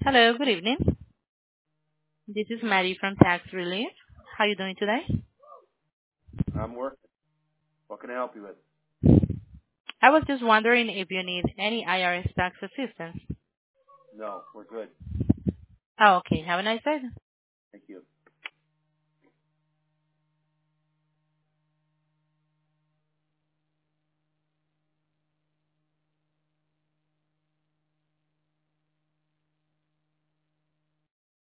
Hello, good evening. This is Maddie from Tax Relief. How are you doing today? I'm working. What can I help you with? I was just wondering if you need any IRS tax assistance. No, we're good. Oh, okay. Have a nice day.